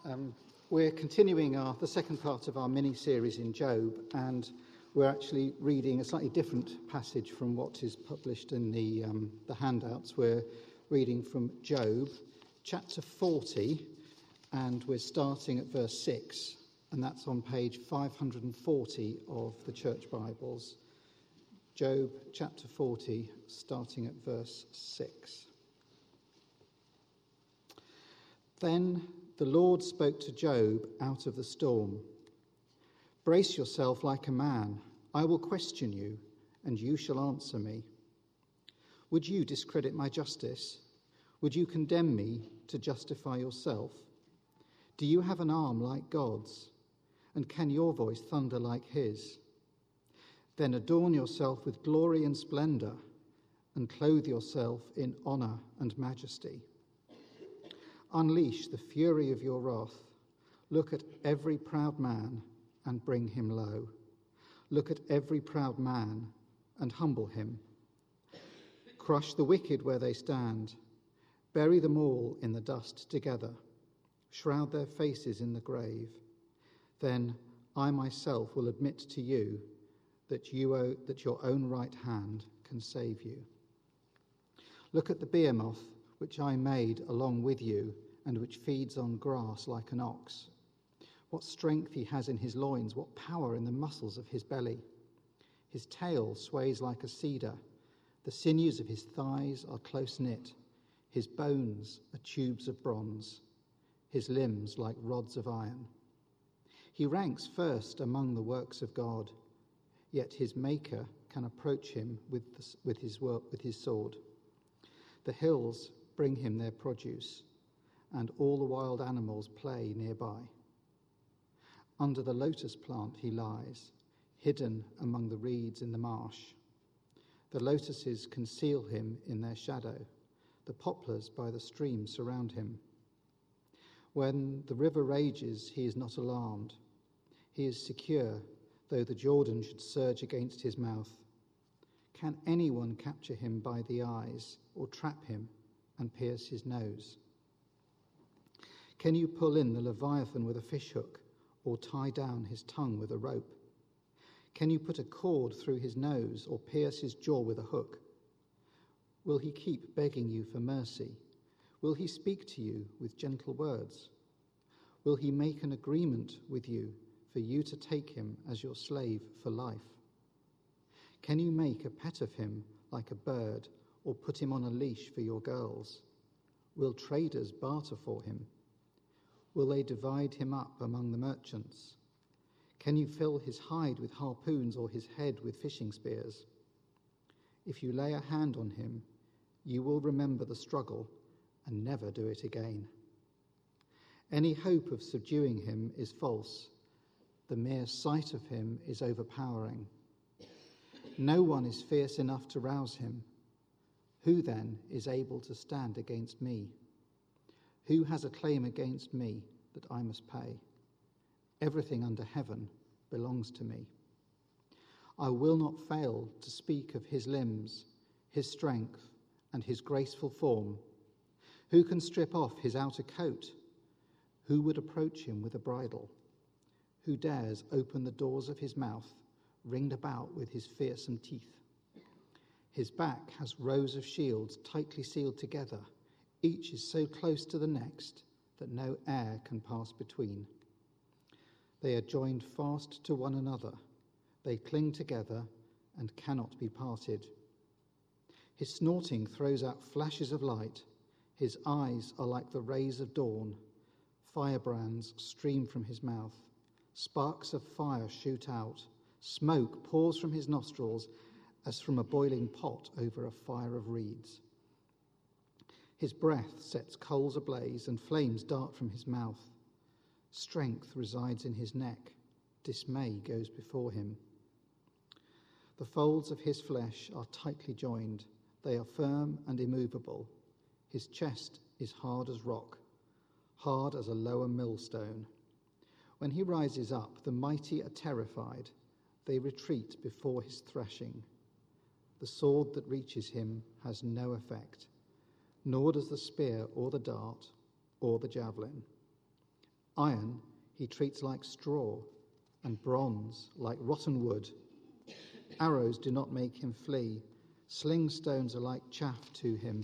We're continuing the second part of our mini-series in Job, and we're actually reading a slightly different passage from what is published in the handouts. We're reading from Job, chapter 40, and we're starting at verse 6, and that's on page 540 of the Church Bibles. Job, chapter 40, starting at verse 6. Then the Lord spoke to Job out of the storm. Brace yourself like a man. I will question you, and you shall answer me. Would you discredit my justice? Would you condemn me to justify yourself? Do you have an arm like God's? And can your voice thunder like his? Then adorn yourself with glory and splendor, and clothe yourself in honor and majesty. Unleash the fury of your wrath. Look at every proud man and bring him low. Look at every proud man and humble him. Crush the wicked where they stand. Bury them all in the dust together. Shroud their faces in the grave. Then I myself will admit to you that your own right hand can save you. Look at the behemoth which I made along with you, and which feeds on grass like an ox. What strength he has in his loins, what power in the muscles of his belly. His tail sways like a cedar, the sinews of his thighs are close knit, his bones are tubes of bronze, his limbs like rods of iron. He ranks first among the works of God, yet his maker can approach him with his sword. The hills bring him their produce, and all the wild animals play nearby. Under the lotus plant he lies, hidden among the reeds in the marsh. The lotuses conceal him in their shadow. The poplars by the stream surround him. When the river rages, he is not alarmed. He is secure, though the Jordan should surge against his mouth. Can anyone capture him by the eyes, or trap him and pierce his nose? Can you pull in the Leviathan with a fishhook, or tie down his tongue with a rope? Can you put a cord through his nose, or pierce his jaw with a hook? Will he keep begging you for mercy? Will he speak to you with gentle words? Will he make an agreement with you for you to take him as your slave for life? Can you make a pet of him like a bird, or put him on a leash for your girls? Will traders barter for him? Will they divide him up among the merchants? Can you fill his hide with harpoons, or his head with fishing spears? If you lay a hand on him, you will remember the struggle and never do it again. Any hope of subduing him is false. The mere sight of him is overpowering. No one is fierce enough to rouse him. Who then is able to stand against me? Who has a claim against me that I must pay? Everything under heaven belongs to me. I will not fail to speak of his limbs, his strength, and his graceful form. Who can strip off his outer coat? Who would approach him with a bridle? Who dares open the doors of his mouth, ringed about with his fearsome teeth? His back has rows of shields tightly sealed together. Each is so close to the next that no air can pass between. They are joined fast to one another. They cling together and cannot be parted. His snorting throws out flashes of light. His eyes are like the rays of dawn. Firebrands stream from his mouth. Sparks of fire shoot out. Smoke pours from his nostrils as from a boiling pot over a fire of reeds. His breath sets coals ablaze, and flames dart from his mouth. Strength resides in his neck. Dismay goes before him. The folds of his flesh are tightly joined. They are firm and immovable. His chest is hard as rock, hard as a lower millstone. When he rises up, the mighty are terrified. They retreat before his thrashing. The sword that reaches him has no effect, nor does the spear or the dart or the javelin. Iron he treats like straw, and bronze like rotten wood. Arrows do not make him flee. Sling stones are like chaff to him.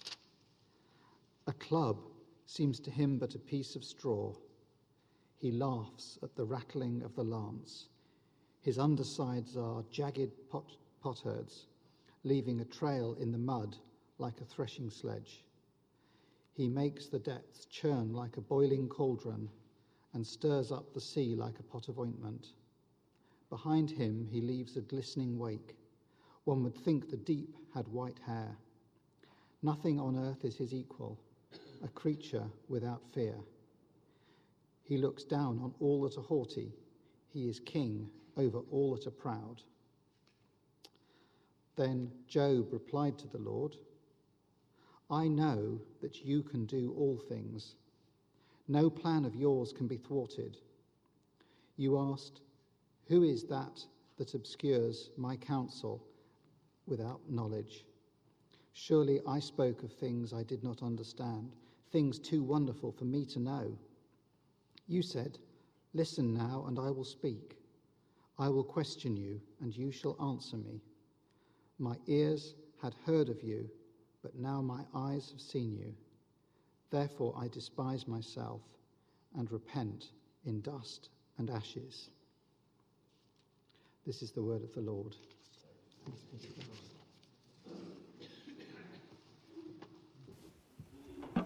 A club seems to him but a piece of straw. He laughs at the rattling of the lance. His undersides are jagged potsherds, leaving a trail in the mud like a threshing sledge. He makes the depths churn like a boiling cauldron and stirs up the sea like a pot of ointment. Behind him he leaves a glistening wake. One would think the deep had white hair. Nothing on earth is his equal, a creature without fear. He looks down on all that are haughty. He is king over all that are proud. Then Job replied to the Lord, I know that you can do all things. No plan of yours can be thwarted. You asked, who is that obscures my counsel without knowledge? Surely I spoke of things I did not understand, things too wonderful for me to know. You said, listen now, and I will speak. I will question you, and you shall answer me. My ears had heard of you, but now my eyes have seen you. Therefore I despise myself and repent in dust and ashes. This is the word of the Lord. Thanks be to God.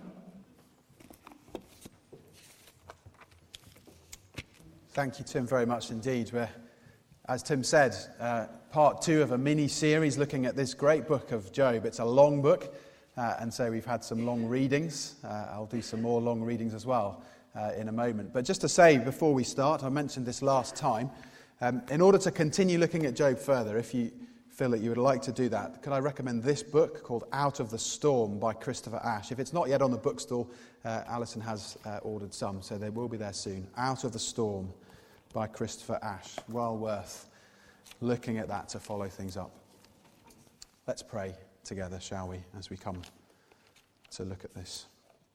Thank you, Tim, very much indeed. We're, as Tim said, part 2 of a mini-series looking at this great book of Job. It's a long book, and so we've had some long readings. I'll do some more long readings as well in a moment. But just to say before we start, I mentioned this last time, in order to continue looking at Job further, if you feel that you would like to do that, could I recommend this book called Out of the Storm by Christopher Ash. If it's not yet on the bookstall, Alison has ordered some, so they will be there soon. Out of the Storm by Christopher Ash. Well worth looking at that to follow things up. Let's pray together, shall we, as we come to look at this.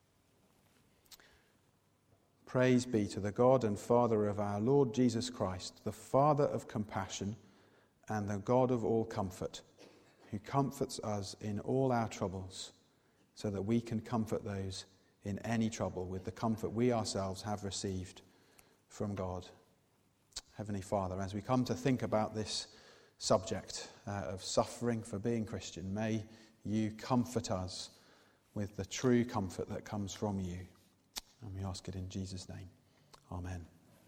Praise be to the God and Father of our Lord Jesus Christ, the Father of compassion and the God of all comfort, who comforts us in all our troubles, so that we can comfort those in any trouble with the comfort we ourselves have received from God. Heavenly Father, as we come to think about this subject of suffering for being Christian, may you comfort us with the true comfort that comes from you. And we ask it in Jesus' name. Amen.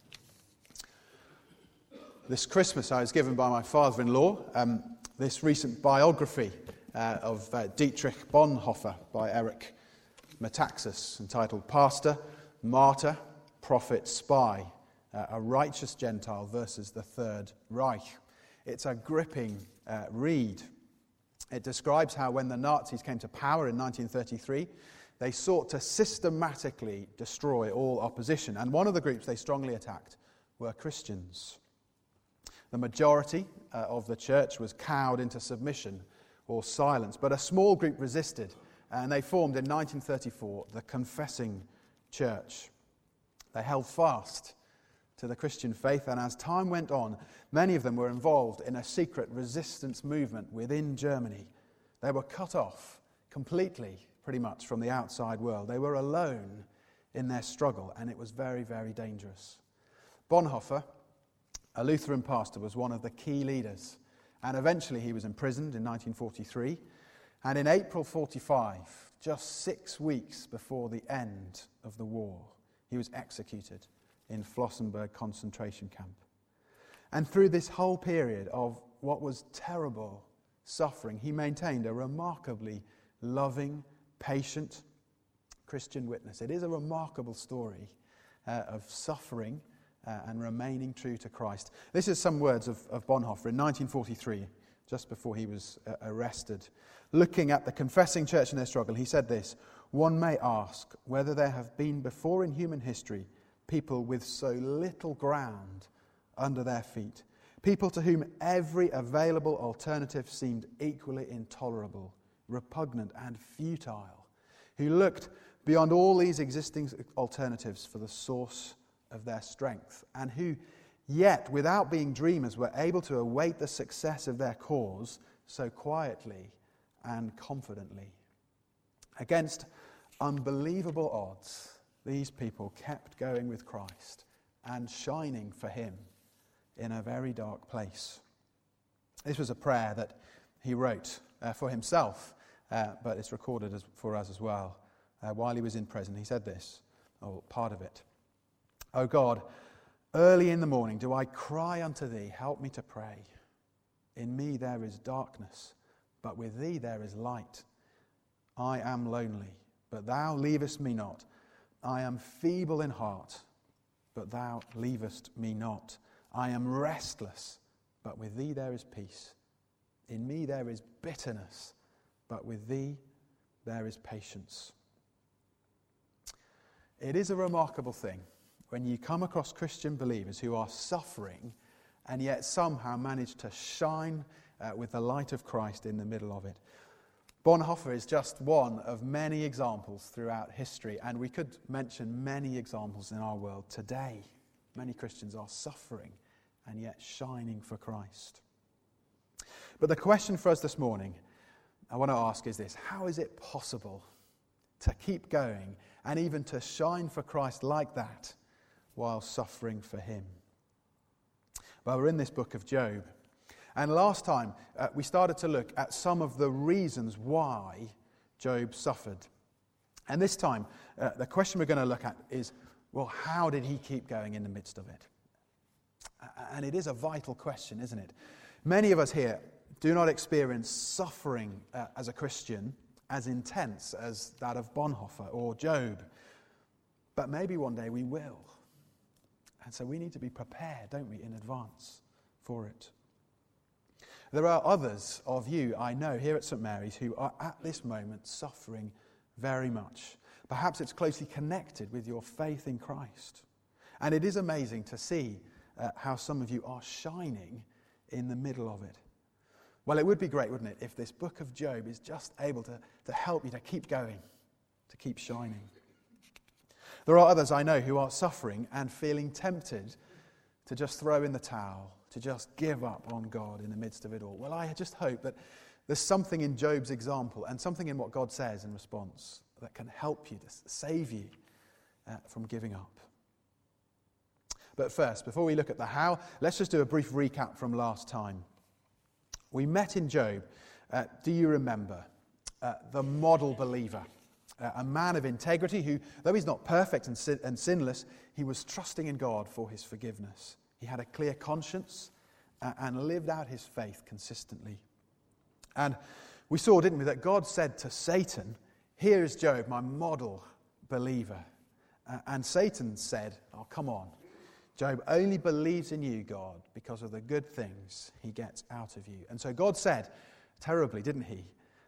This Christmas I was given by my father-in-law this recent biography of Dietrich Bonhoeffer by Erich Metaxas, entitled Pastor, Martyr, Prophet, Spy, a Righteous Gentile versus the Third Reich. It's a gripping read. It describes how when the Nazis came to power in 1933, they sought to systematically destroy all opposition. And one of the groups they strongly attacked were Christians. The majority of the church was cowed into submission or silence, but a small group resisted, and they formed in 1934 the Confessing Church. They held fast to the Christian faith, and as time went on, many of them were involved in a secret resistance movement within Germany. They were cut off completely, pretty much, from the outside world. They were alone in their struggle, and it was very, very dangerous. Bonhoeffer, a Lutheran pastor, was one of the key leaders, and eventually he was imprisoned in 1943, and in April 1945, just 6 weeks before the end of the war, he was executed in Flossenburg concentration camp. And through this whole period of what was terrible suffering, he maintained a remarkably loving, patient Christian witness. It is a remarkable story of suffering and remaining true to Christ. This is some words of Bonhoeffer in 1943, just before he was arrested. Looking at the Confessing Church and their struggle, he said this: "One may ask whether there have been before in human history people with so little ground under their feet, people to whom every available alternative seemed equally intolerable, repugnant and futile, who looked beyond all these existing alternatives for the source of their strength, and who yet, without being dreamers, were able to await the success of their cause so quietly and confidently. Against unbelievable odds, these people kept going with Christ and shining for him in a very dark place. This was a prayer that he wrote for himself, but it's recorded for us as well. While he was in prison, he said this, or part of it. "O God, early in the morning do I cry unto thee, help me to pray. In me there is darkness, but with thee there is light. I am lonely, but thou leavest me not. I am feeble in heart, but thou leavest me not. I am restless, but with thee there is peace. In me there is bitterness, but with thee there is patience." It is a remarkable thing when you come across Christian believers who are suffering and yet somehow manage to shine with the light of Christ in the middle of it. Bonhoeffer is just one of many examples throughout history, and we could mention many examples in our world today. Many Christians are suffering and yet shining for Christ. But the question for us this morning, I want to ask is this: how is it possible to keep going and even to shine for Christ like that while suffering for him? Well, we're in this book of Job. And last time, we started to look at some of the reasons why Job suffered. And this time, the question we're going to look at is, well, how did he keep going in the midst of it? And it is a vital question, isn't it? Many of us here do not experience suffering as a Christian as intense as that of Bonhoeffer or Job. But maybe one day we will. And so we need to be prepared, don't we, in advance for it. There are others of you, I know, here at St. Mary's who are at this moment suffering very much. Perhaps it's closely connected with your faith in Christ. And it is amazing to see how some of you are shining in the middle of it. Well, it would be great, wouldn't it, if this book of Job is just able to help you to keep going, to keep shining. There are others I know who are suffering and feeling tempted to just throw in the towel, to just give up on God in the midst of it all. Well, I just hope that there's something in Job's example and something in what God says in response that can help you, to save you from giving up. But first, before we look at the how, let's just do a brief recap from last time. We met in Job, do you remember, the model believer, a man of integrity who, though he's not perfect and sinless, he was trusting in God for his forgiveness. He had a clear conscience and lived out his faith consistently. And we saw, didn't we, that God said to Satan, "Here is Job, my model believer." And Satan said, "Oh, come on. Job only believes in you, God, because of the good things he gets out of you." And so God said, terribly, didn't he?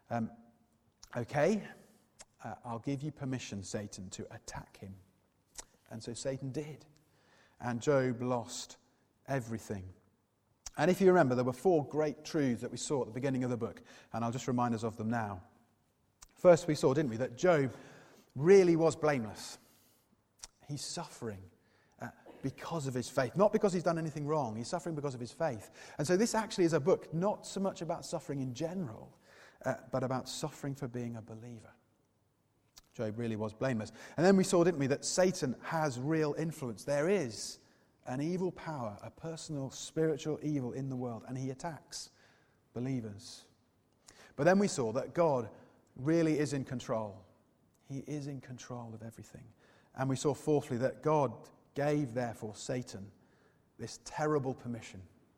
Okay, I'll give you permission, Satan, to attack him. And so Satan did. And Job lost everything. And if you remember, there were 4 great truths that we saw at the beginning of the book. And I'll just remind us of them now. First, we saw, didn't we, that Job really was blameless. He's suffering because of his faith. Not because he's done anything wrong. He's suffering because of his faith. And so this actually is a book not so much about suffering in general, but about suffering for being a believer. Job really was blameless. And then we saw, didn't we, that Satan has real influence. There is an evil power, a personal spiritual evil in the world, and he attacks believers. But then we saw that God really is in control. He is in control of everything. And we saw, fourthly, that God gave, therefore, Satan this terrible permission.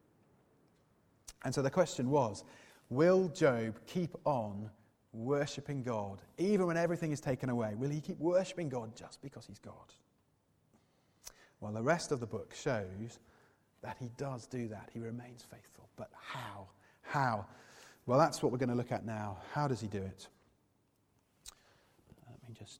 And so the question was, will Job keep on worshipping God even when everything is taken away? Will he keep worshipping God just because he's God? Well, the rest of the book shows that he does do that. He remains faithful. But how? How? Well, that's what we're going to look at now. How does he do it? Let me just...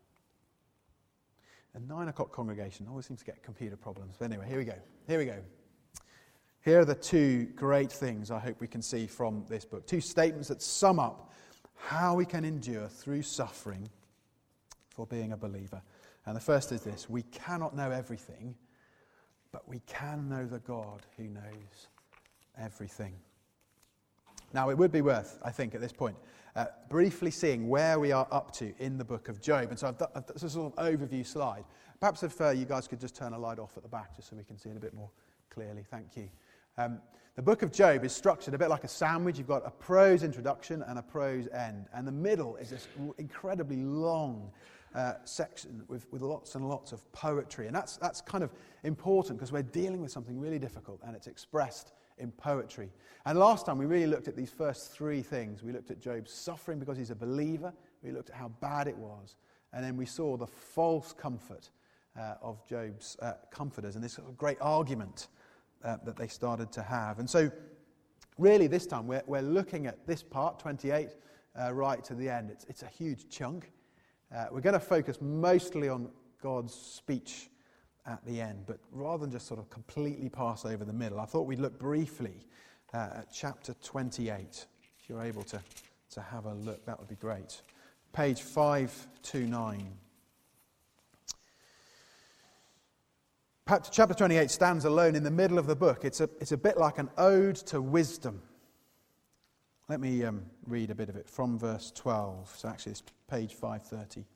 A 9 o'clock congregation always seems to get computer problems. But anyway, here we go. Here are the 2 great things I hope we can see from this book. 2 statements that sum up how we can endure through suffering for being a believer. And the first is this: we cannot know everything, but we can know the God who knows everything. Now, it would be worth, I think, at this point, briefly seeing where we are up to in the book of Job. And so I've done a sort of overview slide. Perhaps if you guys could just turn a light off at the back, just so we can see it a bit more clearly. Thank you. The book of Job is structured a bit like a sandwich. You've got a prose introduction and a prose end. And the middle is this incredibly long section with lots and lots of poetry. And that's kind of important because we're dealing with something really difficult, and it's expressed in poetry. And last time we really looked at these first three things. We looked at Job's suffering because he's a believer. We looked at how bad it was. And then we saw the false comfort of Job's comforters and this sort of great argument that they started to have. And so really this time we're looking at this part, 28, right to the end. It's a huge chunk. We're going to focus mostly on God's speech at the end, but rather than just sort of completely pass over the middle, I thought we'd look briefly at chapter 28. If you're able to have a look, that would be great. Page 529. Chapter 28 stands alone in the middle of the book. It's a bit like an ode to wisdom. Let me read a bit of it from verse 12. So actually it's page 530.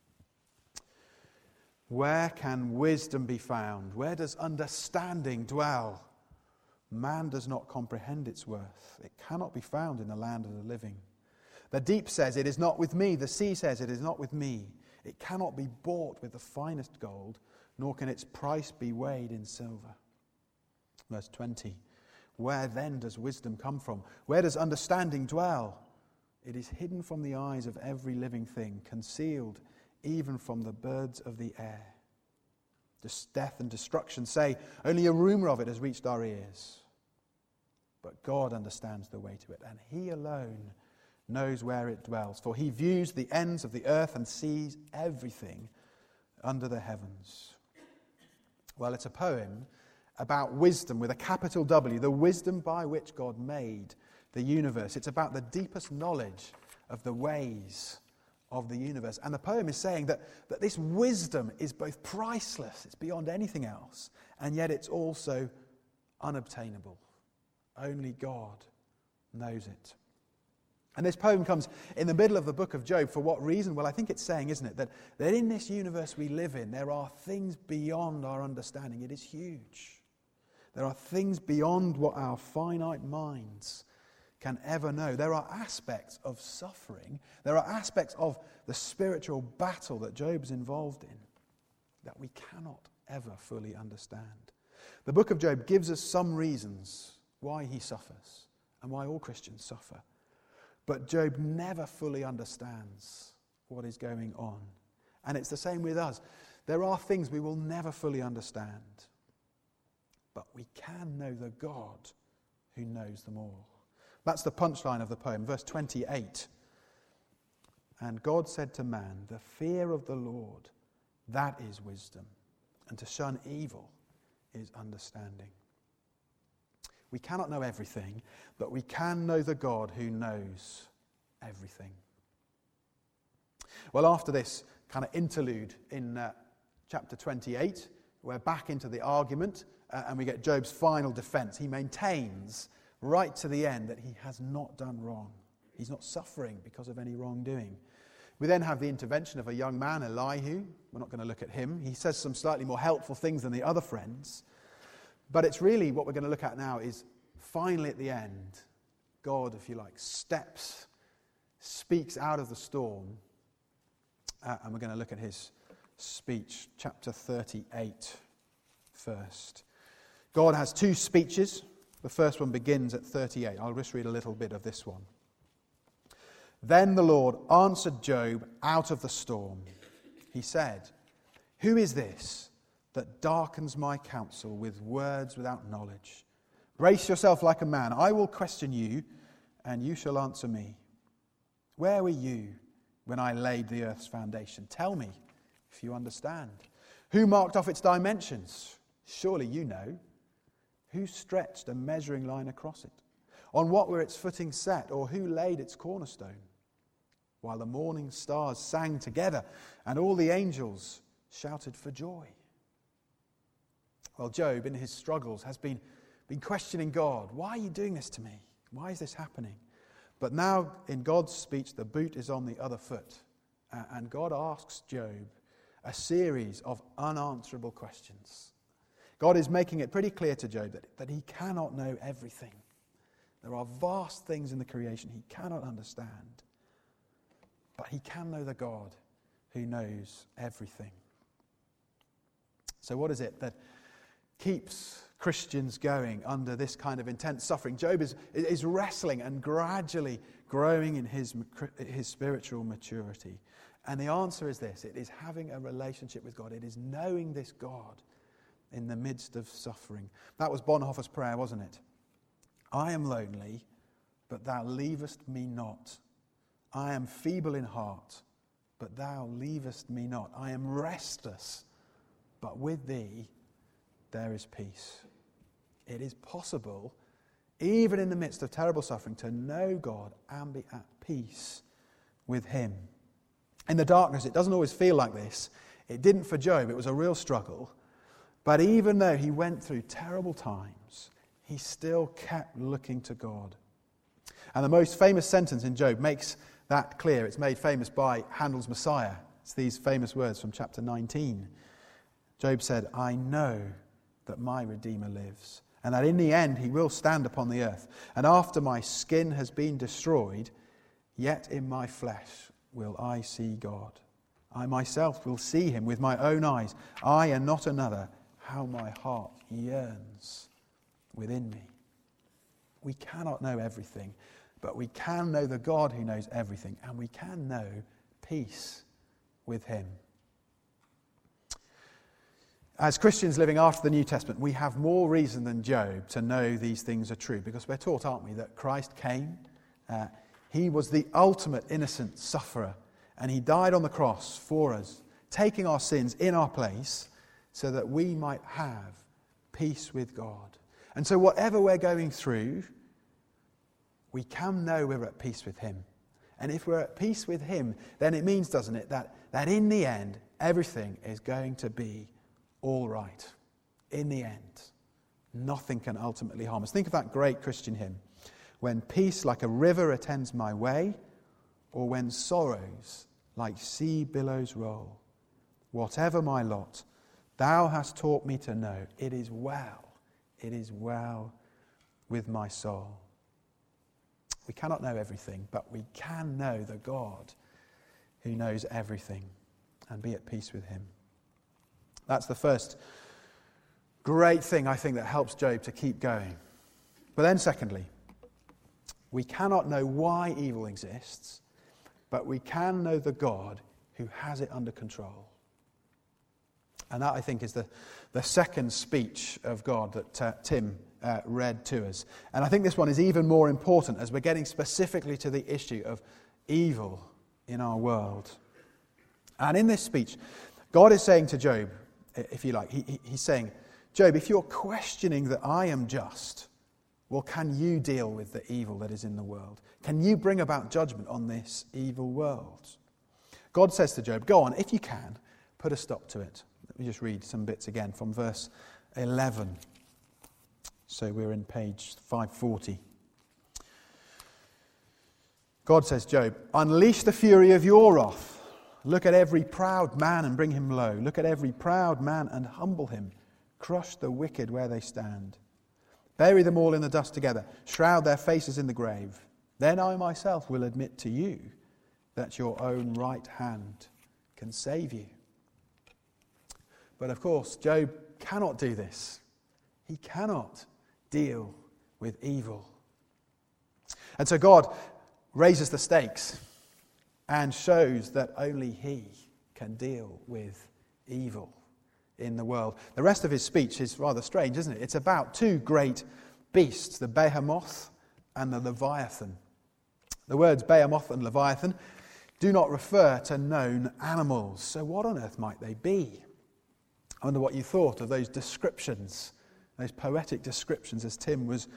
Where can wisdom be found? Where does understanding dwell? Man does not comprehend its worth. It cannot be found in the land of the living. The deep says, "It is not with me." The sea says, "It is not with me." It cannot be bought with the finest gold, nor can its price be weighed in silver. Verse 20. Where then does wisdom come from? Where does understanding dwell? It is hidden from the eyes of every living thing, concealed even from the birds of the air. Death and destruction say, only a rumor of it has reached our ears. But God understands the way to it, and he alone knows where it dwells. For he views the ends of the earth and sees everything under the heavens. Well, it's a poem about wisdom with a capital W, the wisdom by which God made the universe. It's about the deepest knowledge of the ways of the universe. And the poem is saying that this wisdom is both priceless, it's beyond anything else, and yet it's also unobtainable. Only God knows it. And this poem comes in the middle of the book of Job. For what reason? Well, I think it's saying, isn't it, that in this universe we live in, there are things beyond our understanding. It is huge. There are things beyond what our finite minds can ever know. There are aspects of suffering. There are aspects of the spiritual battle that Job's involved in that we cannot ever fully understand. The book of Job gives us some reasons why he suffers and why all Christians suffer. But Job never fully understands what is going on. And it's the same with us. There are things we will never fully understand. But we can know the God who knows them all. That's the punchline of the poem, verse 28. And God said to man, the fear of the Lord, that is wisdom, and to shun evil is understanding. We cannot know everything, but we can know the God who knows everything. Well, after this kind of interlude in chapter 28, we're back into the argument, and we get Job's final defense. He maintains right to the end that he has not done wrong. He's not suffering because of any wrongdoing. We then have the intervention of a young man, Elihu. We're not going to look at him. He says some slightly more helpful things than the other friends. But it's really what we're going to look at now is finally at the end, God, if you like, speaks out of the storm. And we're going to look at his speech, chapter 38 first. God has two speeches. The first one begins at 38. I'll just read a little bit of this one. Then the Lord answered Job out of the storm. He said, "Who is this that darkens my counsel with words without knowledge? Brace yourself like a man. I will question you, and you shall answer me. Where were you when I laid the earth's foundation? Tell me, if you understand. Who marked off its dimensions? Surely you know. Who stretched a measuring line across it? On what were its footings set, or who laid its cornerstone? while the morning stars sang together and all the angels shouted for joy. Well, Job, in his struggles, has been questioning God. Why are you doing this to me? Why is this happening? But now, in God's speech, the boot is on the other foot. And God asks Job a series of unanswerable questions. God is making it pretty clear to Job that he cannot know everything. There are vast things in the creation he cannot understand. But he can know the God who knows everything. So what is it that keeps Christians going under this kind of intense suffering? Job is wrestling and gradually growing in his spiritual maturity. And the answer is this: it is having a relationship with God. It is knowing this God in the midst of suffering. That was Bonhoeffer's prayer, wasn't it? I am lonely, but thou leavest me not. I am feeble in heart, but thou leavest me not. I am restless, but with thee there is peace. It is possible, even in the midst of terrible suffering, to know God and be at peace with him. In the darkness, it doesn't always feel like this. It didn't for Job. It was a real struggle. But even though he went through terrible times, he still kept looking to God. And the most famous sentence in Job makes that clear. It's made famous by Handel's Messiah. It's these famous words from chapter 19. Job said, I know that my Redeemer lives, and that in the end he will stand upon the earth. And after my skin has been destroyed, yet in my flesh will I see God. I myself will see him with my own eyes. I and not another. How my heart yearns within me. We cannot know everything, but we can know the God who knows everything, and we can know peace with him. As Christians living after the New Testament, we have more reason than Job to know these things are true, because we're taught, aren't we, that Christ came. He was the ultimate innocent sufferer, and he died on the cross for us, taking our sins in our place so that we might have peace with God. And so whatever we're going through, we can know we're at peace with him. And if we're at peace with him, then it means, doesn't it, that in the end, everything is going to be all right. In the end, nothing can ultimately harm us. Think of that great Christian hymn. When peace like a river attends my way, or when sorrows like sea billows roll, whatever my lot, thou hast taught me to know, it is well with my soul. We cannot know everything, but we can know the God who knows everything and be at peace with him. That's the first great thing, I think, that helps Job to keep going. But then secondly, we cannot know why evil exists, but we can know the God who has it under control. And that, I think, is the second speech of God that Tim read to us. And I think this one is even more important as we're getting specifically to the issue of evil in our world. And in this speech, God is saying to Job, if you like, he's saying, Job, if you're questioning that I am just, well, can you deal with the evil that is in the world? Can you bring about judgment on this evil world? God says to Job, go on, if you can, put a stop to it. Let me just read some bits again from verse 11. So we're in page 540. God says, Job, unleash the fury of your wrath. Look at every proud man and bring him low. Look at every proud man and humble him. Crush the wicked where they stand. Bury them all in the dust together. Shroud their faces in the grave. Then I myself will admit to you that your own right hand can save you. But of course, Job cannot do this. He cannot deal with evil. And so God raises the stakes and shows that only he can deal with evil in the world. The rest of his speech is rather strange, isn't it? It's about two great beasts, the behemoth and the leviathan. The words behemoth and leviathan do not refer to known animals. So what on earth might they be? I wonder what you thought of those descriptions, those poetic descriptions as Tim was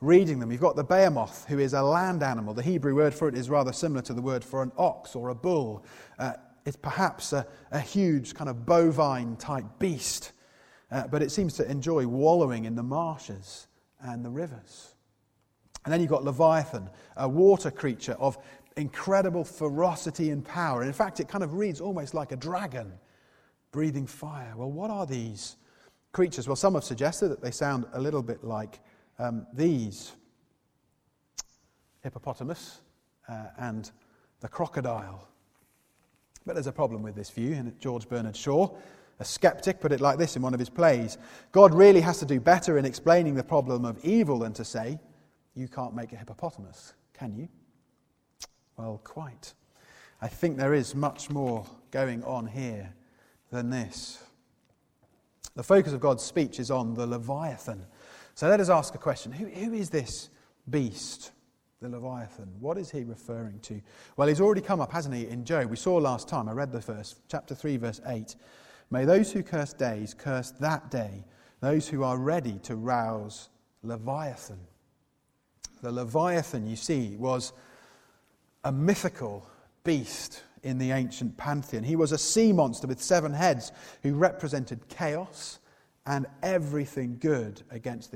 reading them. You've got the behemoth, who is a land animal. The Hebrew word for it is rather similar to the word for an ox or a bull. It's perhaps a huge kind of bovine-type beast, but it seems to enjoy wallowing in the marshes and the rivers. And then you've got Leviathan, a water creature of incredible ferocity and power. And in fact, it kind of reads almost like a dragon, breathing fire. Well, what are these creatures? Well, some have suggested that they sound a little bit like these: hippopotamus and the crocodile. But there's a problem with this view, and George Bernard Shaw, a skeptic, put it like this in one of his plays: God really has to do better in explaining the problem of evil than to say, you can't make a hippopotamus, can you? Well, quite. I think there is much more going on here than this. The focus of God's speech is on the Leviathan. So let us ask a question. Who is this beast, the Leviathan? What is he referring to? Well, he's already come up, hasn't he, in Job? We saw last time, I read the verse, chapter 3, verse 8. May those who curse days curse that day, those who are ready to rouse Leviathan. The Leviathan, you see, was a mythical beast in the ancient pantheon. He was a sea monster with 7 heads who represented chaos and everything against a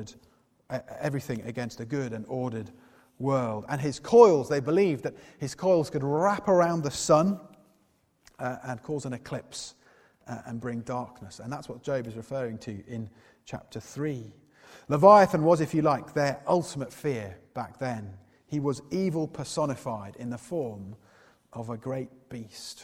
good and ordered world. And his coils, they believed that his coils could wrap around the sun and cause an eclipse and bring darkness. And that's what Job is referring to in chapter 3. Leviathan was, if you like, their ultimate fear back then. He was evil personified in the form of a great beast.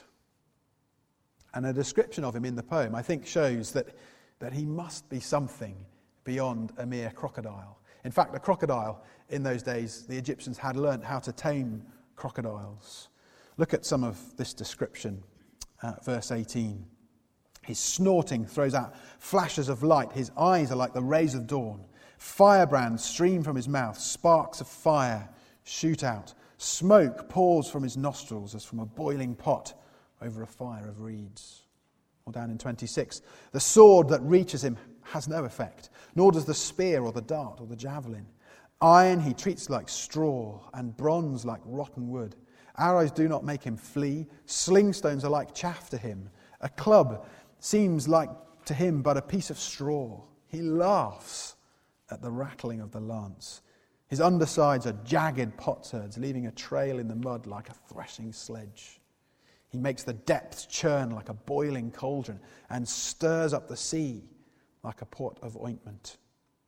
And a description of him in the poem, I think, shows that he must be something beyond a mere crocodile. In fact, a crocodile, in those days, the Egyptians had learnt how to tame crocodiles. Look at some of this description, verse 18. His snorting throws out flashes of light. His eyes are like the rays of dawn. Firebrands stream from his mouth. Sparks of fire shoot out. Smoke pours from his nostrils as from a boiling pot over a fire of reeds. Or down in 26, the sword that reaches him has no effect, nor does the spear or the dart or the javelin. Iron he treats like straw, and bronze like rotten wood. Arrows do not make him flee. Slingstones are like chaff to him. A club seems like to him but a piece of straw. He laughs at the rattling of the lance. His undersides are jagged potsherds, leaving a trail in the mud like a threshing sledge. He makes the depths churn like a boiling cauldron and stirs up the sea like a pot of ointment.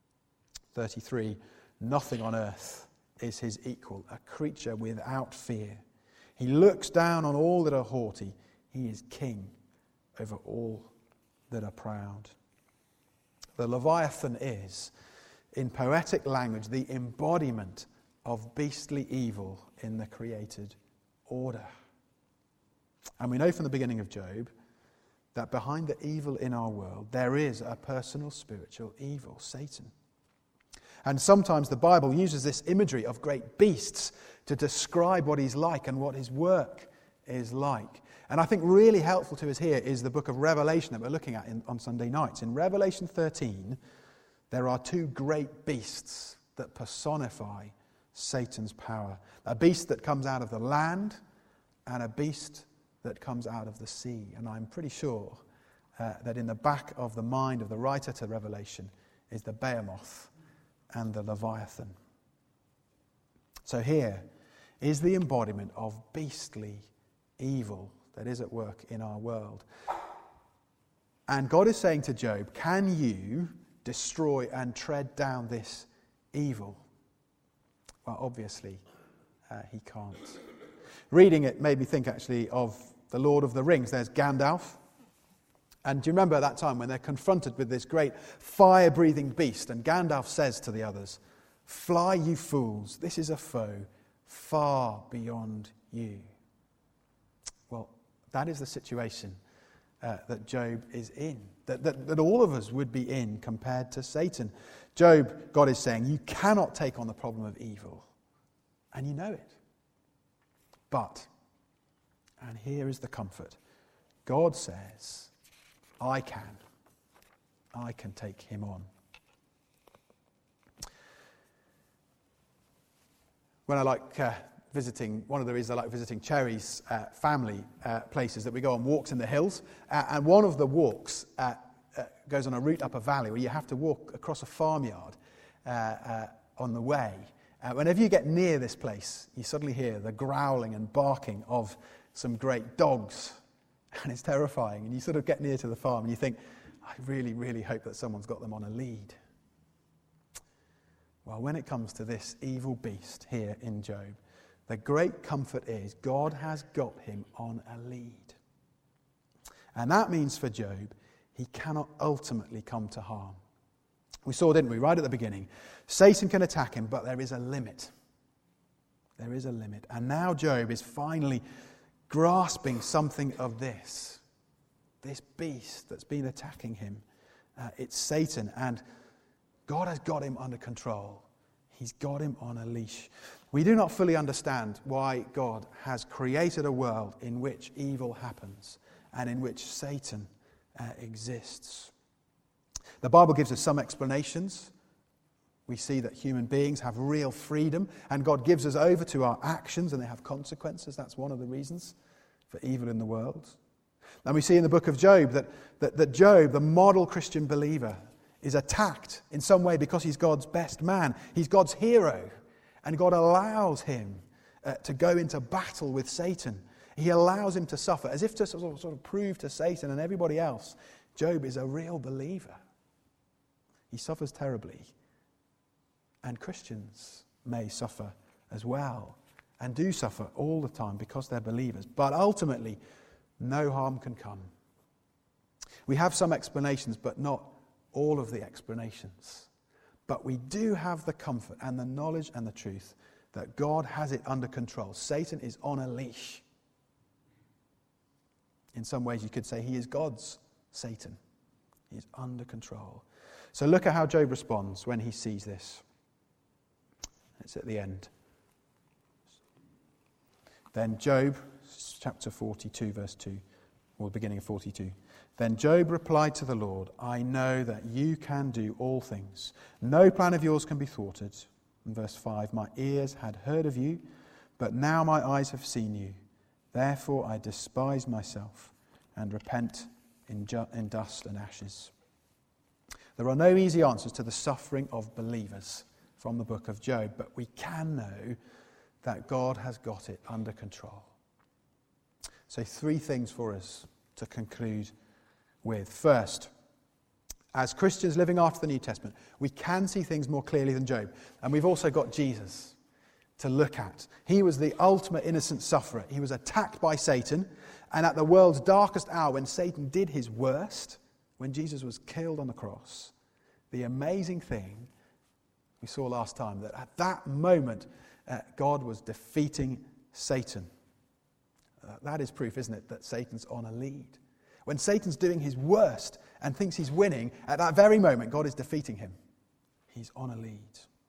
33, nothing on earth is his equal, a creature without fear. He looks down on all that are haughty. He is king over all that are proud. The Leviathan is, in poetic language, the embodiment of beastly evil in the created order. And we know from the beginning of Job that behind the evil in our world, there is a personal spiritual evil, Satan. And sometimes the Bible uses this imagery of great beasts to describe what he's like and what his work is like. And I think really helpful to us here is the book of Revelation that we're looking at on Sunday nights. In Revelation 13, there are 2 great beasts that personify Satan's power. A beast that comes out of the land and a beast that comes out of the sea. And I'm pretty sure that in the back of the mind of the writer to Revelation is the behemoth and the Leviathan. So here is the embodiment of beastly evil that is at work in our world. And God is saying to Job, can you destroy and tread down this evil? Well, obviously, he can't. Reading it made me think actually of the Lord of the Rings. There's Gandalf. And do you remember that time when they're confronted with this great fire-breathing beast? And Gandalf says to the others, "Fly, you fools, this is a foe far beyond you." Well, that is the situation that Job is in, that all of us would be in compared to Satan. Job, God is saying, you cannot take on the problem of evil, and you know it. But, and here is the comfort, God says, I can take him on. when I like visiting, one of the reasons I like visiting Cherry's family places, that we go on walks in the hills. And one of the walks goes on a route up a valley where you have to walk across a farmyard on the way. Whenever you get near this place, you suddenly hear the growling and barking of some great dogs. And it's terrifying. And you sort of get near to the farm and you think, I really, really hope that someone's got them on a lead. Well, when it comes to this evil beast here in Job, the great comfort is God has got him on a lead. And that means for Job, he cannot ultimately come to harm. We saw, didn't we, right at the beginning, Satan can attack him, but there is a limit. There is a limit. And now Job is finally grasping something of this beast that's been attacking him. It's Satan, and God has got him under control. He's got him on a leash. We do not fully understand why God has created a world in which evil happens and in which Satan exists. The Bible gives us some explanations. We see that human beings have real freedom, and God gives us over to our actions, and they have consequences. That's one of the reasons for evil in the world. And we see in the book of Job that Job, the model Christian believer, is attacked in some way because he's God's best man. He's God's hero. And God allows him to go into battle with Satan. He allows him to suffer, as if to sort of prove to Satan and everybody else, Job is a real believer. He suffers terribly. And Christians may suffer as well, and do suffer all the time because they're believers. But ultimately, no harm can come. We have some explanations, but not all of the explanations. But we do have the comfort and the knowledge and the truth that God has it under control. Satan is on a leash. In some ways you could say he is God's Satan. He is under control. So look at how Job responds when he sees this. It's at the end. Then Job, chapter 42, verse 2, or beginning of 42. Then Job replied to the Lord, I know that you can do all things. No plan of yours can be thwarted. In verse 5, my ears had heard of you, but now my eyes have seen you. Therefore I despise myself and repent in dust and ashes. There are no easy answers to the suffering of believers from the book of Job, but we can know that God has got it under control. So 3 things for us to conclude with. First, as Christians living after the New Testament, we can see things more clearly than Job. And we've also got Jesus to look at. He was the ultimate innocent sufferer. He was attacked by Satan, and at the world's darkest hour, when Satan did his worst, when Jesus was killed on the cross, the amazing thing we saw last time, that at that moment, God was defeating Satan. That is proof, isn't it, that Satan's on a lead. When Satan's doing his worst and thinks he's winning, at that very moment, God is defeating him. He's on a lead.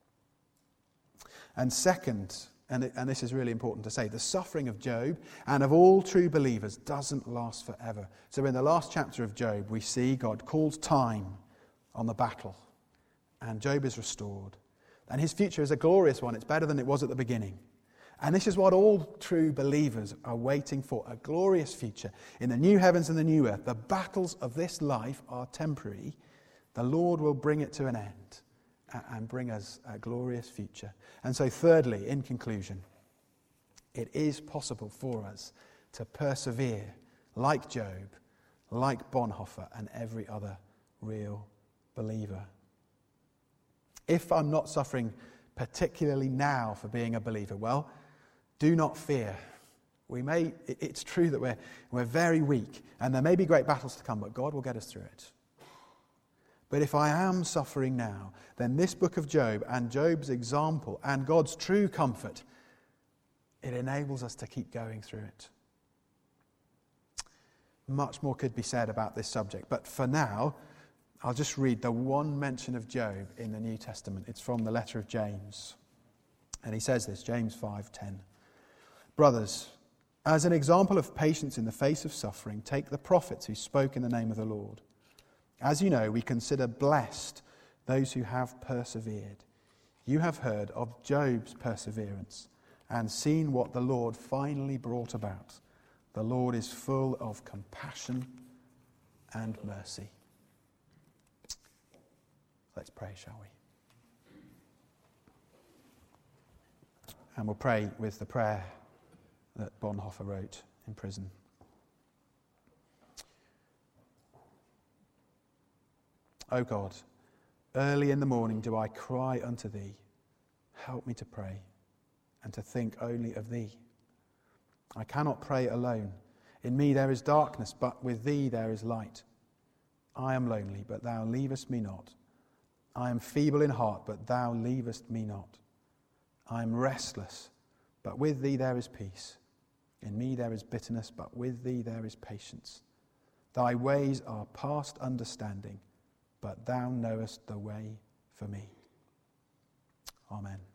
And second, and this is really important to say, the suffering of Job and of all true believers doesn't last forever. So in the last chapter of Job, we see God calls time on the battle, and Job is restored. And his future is a glorious one. It's better than it was at the beginning. And this is what all true believers are waiting for, a glorious future. In the new heavens and the new earth, the battles of this life are temporary. The Lord will bring it to an end and bring us a glorious future. And so thirdly, in conclusion, it is possible for us to persevere like Job, like Bonhoeffer and every other real believer. If I'm not suffering particularly now for being a believer, well, do not fear. It's true that we're very weak, and there may be great battles to come, but God will get us through it. But if I am suffering now, then this book of Job and Job's example and God's true comfort, it enables us to keep going through it. Much more could be said about this subject, but for now, I'll just read the one mention of Job in the New Testament. It's from the letter of James. And he says this, James 5:10. Brothers, as an example of patience in the face of suffering, take the prophets who spoke in the name of the Lord. As you know, we consider blessed those who have persevered. You have heard of Job's perseverance and seen what the Lord finally brought about. The Lord is full of compassion and mercy. Let's pray, shall we? And we'll pray with the prayer that Bonhoeffer wrote in prison. O God, early in the morning do I cry unto thee. Help me to pray and to think only of thee. I cannot pray alone. In me there is darkness, but with thee there is light. I am lonely, but thou leavest me not. I am feeble in heart, but thou leavest me not. I am restless, but with thee there is peace. In me there is bitterness, but with thee there is patience. Thy ways are past understanding, but thou knowest the way for me. Amen.